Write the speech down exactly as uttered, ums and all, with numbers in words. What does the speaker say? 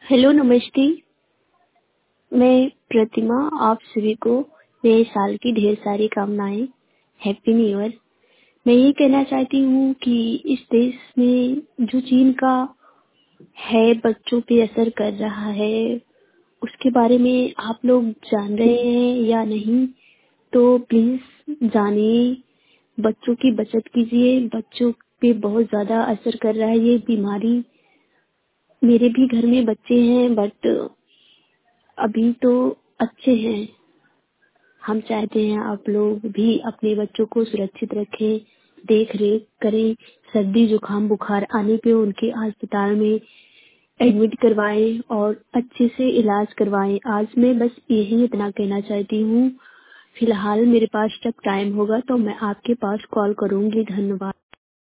Hello, नमस्ते। मैं प्रतिमा, आप सभी को नए साल की ढेर सारी कामनाएं। Happy new year. मैं ये कहना चाहती हूँ कि इस देश में जो चीन का है बच्चों पे असर कर रहा है, उसके बारे में आप लोग जान रहे हैं या नहीं? तो प्लीज जानिए, बच्चों की बचत कीजिए। बच्चों पे बहुत ज्यादा असर कर रहा है ये बीमारी। मेरे भी घर में बच्चे हैं, बट अभी तो अच्छे हैं। हम चाहते हैं आप लोग भी अपने बच्चों को सुरक्षित रखें, देख रेख करें। सर्दी जुकाम बुखार आने पे उनके अस्पताल में एडमिट करवाएं और अच्छे से इलाज करवाएं। आज मैं बस यही इतना कहना चाहती हूँ। फिलहाल मेरे पास जब टाइम होगा तो मैं आपके पास कॉल करूंगी। धन्यवाद।